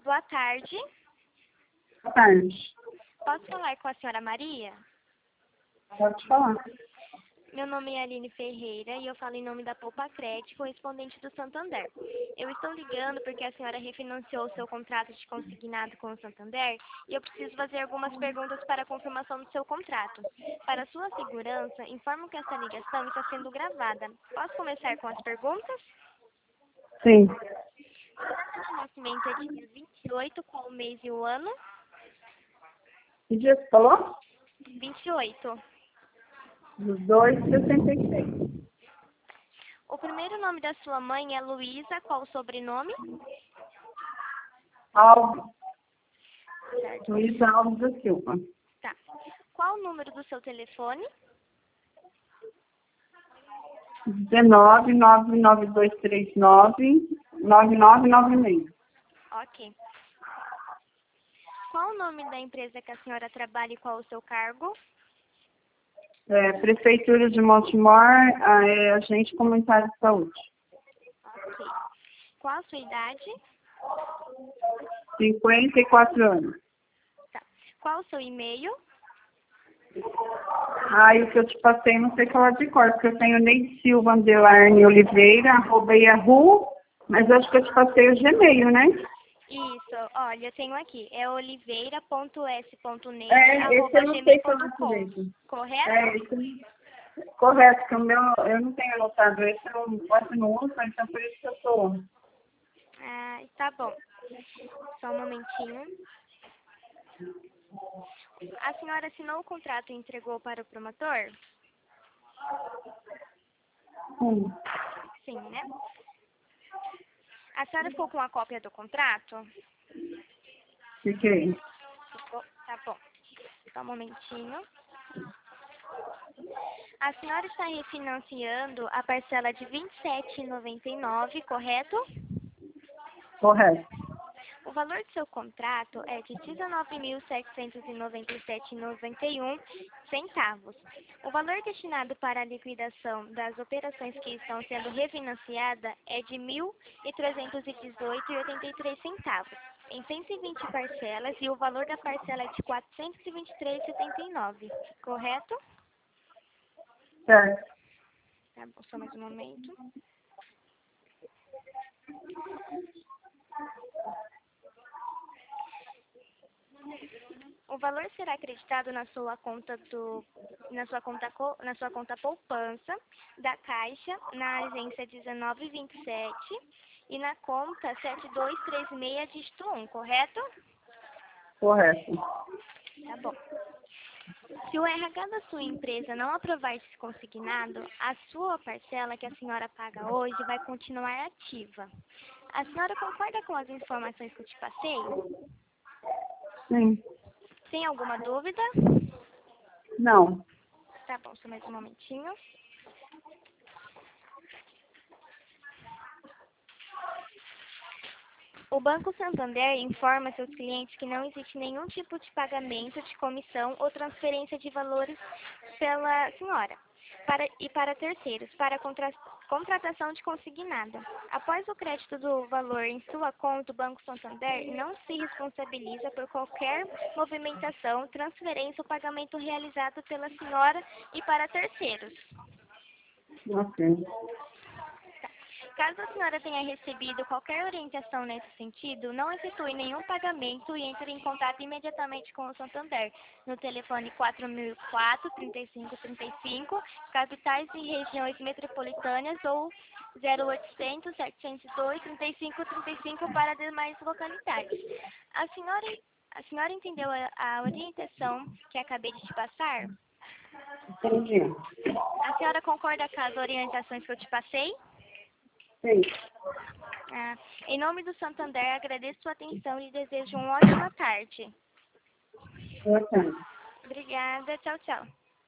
Boa tarde. Boa tarde. Posso falar com a senhora Maria? Pode falar. Meu nome é Aline Ferreira e eu falo em nome da Poupacred, correspondente do Santander. Eu estou ligando porque a senhora refinanciou o seu contrato de consignado com o Santander e eu preciso fazer algumas perguntas para a confirmação do seu contrato. Para sua segurança, informo que essa ligação está sendo gravada. Posso começar com as perguntas? Sim. Sua data de nascimento é dia 28, qual o mês e o ano? Que dia você falou? 28. Dos 2,66. O primeiro nome da sua mãe é Luísa, qual o sobrenome? Alves. Certo. Luiz Alves da Silva. Tá. Qual o número do seu telefone? 19 Ok. Qual o nome da empresa que a senhora trabalha e qual o seu cargo? Prefeitura de Montemor, agente comunitário de saúde. Ok. Qual a sua idade? 54 anos. Tá. Qual o seu e-mail? O que eu te passei, não sei falar de cor, porque eu tenho Neide Silva _ Oliveira, @yahoo, mas acho que eu te passei o Gmail, né? Isso. Olha, eu tenho aqui. É Esse eu não sei falar oliveira.s.neide@gmail.com. direito. Correto? Correto, que o meu, eu não tenho anotado esse, eu quase não uso, então por isso que eu estou. Ah, tá bom. Só um momentinho. A senhora assinou o contrato e entregou para o promotor? Sim, né? A senhora ficou com a cópia do contrato? Fiquei. Ficou? Tá bom. Só um momentinho. A senhora está refinanciando a parcela de R$ 27,99, correto? Correto. O valor do seu contrato é de R$ 19.797,91. O valor destinado para a liquidação das operações que estão sendo refinanciadas é de R$ 1.318,83, em 120 parcelas, e o valor da parcela é de R$ 423,79, correto? Certo. Tá bom, só mais um momento. O valor será acreditado na sua conta poupança da Caixa, na agência 1927 e na conta 7236 dígito 1, correto? Correto. Tá bom. Se o RH da sua empresa não aprovar esse consignado, a sua parcela que a senhora paga hoje vai continuar ativa. A senhora concorda com as informações que eu te passei? Sim. Tem alguma dúvida? Não. Tá bom, só mais um momentinho. O Banco Santander informa seus clientes que não existe nenhum tipo de pagamento de comissão ou transferência de valores pela senhora para terceiros, para contratação de consignada. Após o crédito do valor em sua conta, o Banco Santander não se responsabiliza por qualquer movimentação, transferência ou pagamento realizado pela senhora e para terceiros. Ok. Caso a senhora tenha recebido qualquer orientação nesse sentido, não efetue nenhum pagamento e entre em contato imediatamente com o Santander, no telefone 4004-3535, capitais e regiões metropolitanas, ou 0800-702-3535 para demais localidades. A senhora entendeu a orientação que acabei de te passar? Entendi. A senhora concorda com as orientações que eu te passei? Sim. Em nome do Santander, agradeço sua atenção e desejo uma ótima tarde. Boa tarde. Obrigada. Tchau, tchau.